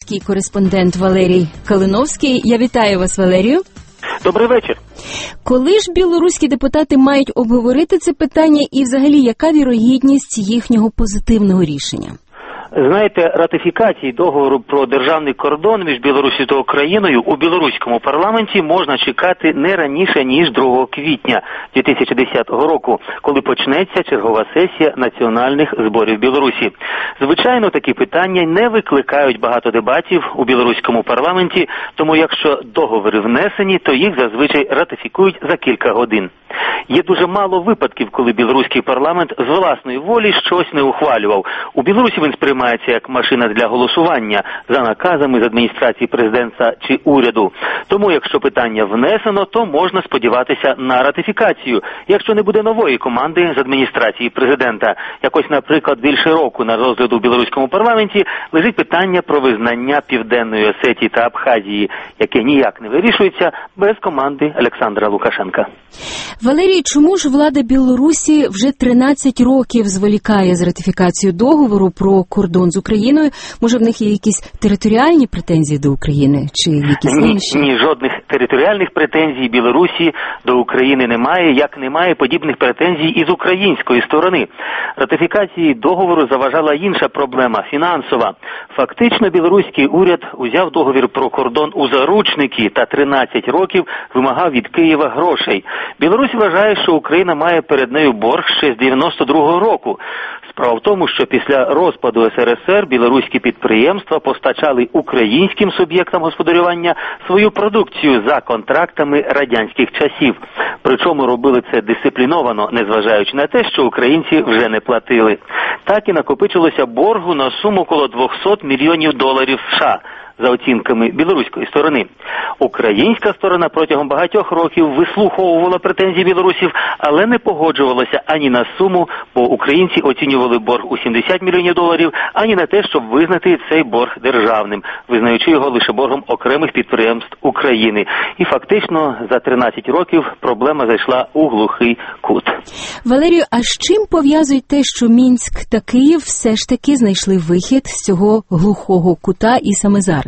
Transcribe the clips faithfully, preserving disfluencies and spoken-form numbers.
білоруський кореспондент Валерій Калиновський. Я вітаю вас, Валерію. Добрий вечір. Коли ж білоруські депутати мають обговорити це питання і взагалі яка вірогідність їхнього позитивного рішення? Знаєте, ратифікації договору про державний кордон між Білоруссю та Україною у білоруському парламенті можна чекати не раніше, ніж другого квітня дві тисячі десятого року, коли почнеться чергова сесія національних зборів Білорусі. Звичайно, такі питання не викликають багато дебатів у білоруському парламенті, тому якщо договори внесені, то їх зазвичай ратифікують за кілька годин. Є дуже мало випадків, коли білоруський парламент з власної волі щось не ухвалював. У Білорусі він сприймається як машина для голосування за наказами з адміністрації президента чи уряду. Тому, якщо питання внесено, то можна сподіватися на ратифікацію, якщо не буде нової команди з адміністрації президента. Якось, наприклад, більше року на розгляду в білоруському парламенті лежить питання про визнання Південної Осетії та Абхазії, яке ніяк не вирішується без команди Олександра Лукашенка. Валерій, чому ж влада Білорусі вже тринадцять років зволікає з ратифікацією договору про кордон з Україною? Може, в них є якісь територіальні претензії до України? Чи якісь ні, інші? Ні, жодних територіальних претензій Білорусі до України немає, як немає подібних претензій і з української сторони. Ратифікації договору заважала інша проблема – фінансова. Фактично, білоруський уряд узяв договір про кордон у заручники та тринадцять років вимагав від Києва грошей. Білорусь вважає, що Україна має перед нею борг ще з дев'яносто другого року. Справа в тому, що після розпаду ес ер ес ер білоруські підприємства постачали українським суб'єктам господарювання свою продукцію за контрактами радянських часів. Причому робили це дисципліновано, незважаючи на те, що українці вже не платили. Так і накопичилося боргу на суму коло двісті мільйонів доларів США. За оцінками білоруської сторони. Українська сторона протягом багатьох років вислуховувала претензії білорусів, але не погоджувалася ані на суму, бо українці оцінювали борг у сімдесят мільйонів доларів, ані на те, щоб визнати цей борг державним, визнаючи його лише боргом окремих підприємств України. І фактично за тринадцять років проблема зайшла у глухий кут. Валерію, а з чим пов'язують те, що Мінськ та Київ все ж таки знайшли вихід з цього глухого кута і саме зараз?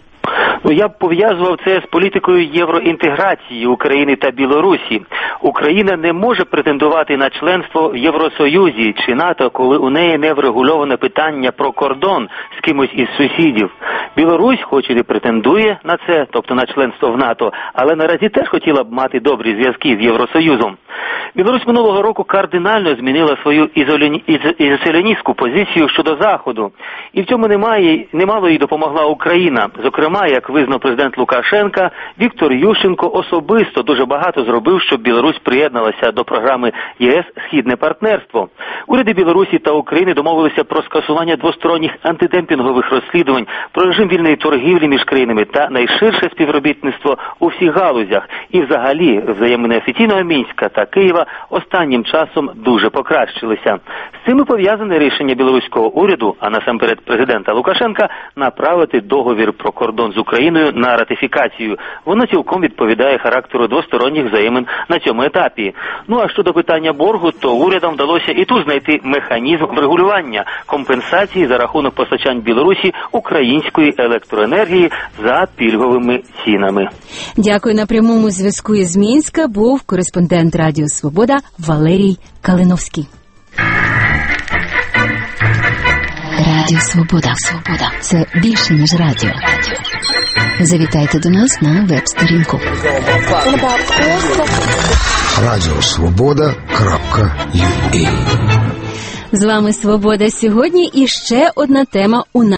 Ну, я б пов'язував це з політикою євроінтеграції України та Білорусі. Україна не може претендувати на членство в Євросоюзі чи НАТО, коли у неї не врегульоване питання про кордон з кимось із сусідів. Білорусь хоч і не претендує на це, тобто на членство в НАТО, але наразі теж хотіла б мати добрі зв'язки з Євросоюзом. Білорусь минулого року кардинально змінила свою ізоляційну позицію щодо Заходу. І в цьому немає, немало їй допомогла Україна. Зокрема, як визнав президент Лукашенка, Віктор Ющенко особисто дуже багато зробив, щоб Білорусь приєдналася до програми ЄС «Східне партнерство». Уряди Білорусі та України домовилися про скасування двосторонніх антидемпінгових розслідувань, про режим вільної торгівлі між країнами та найширше співробітництво у всіх галузях. І взагалі взаємини офіційного Мінська та Києва останнім часом дуже покращилися. З цим і пов'язане рішення білоруського уряду, а насамперед президента Лукашенка, направити договір про кордон з Україною на ратифікацію. Воно цілком відповідає характеру двосторонніх взаємин на цьому етапі. Ну а щодо питання боргу, то урядам вдалося і тут знайти механізм врегулювання компенсації за рахунок постачань Білорусі української електроенергії за пільговими цінами. Дякую. На прямому зв'язку із Мінська був кореспондент Радіо Свобода Валерій Калиновський. Радіо Свобода. Свобода. Це більше, ніж радіо. Завітайте до нас на веб-сторінку. радіосвобода крапка ю а. З вами Свобода сьогодні і ще одна тема у нас.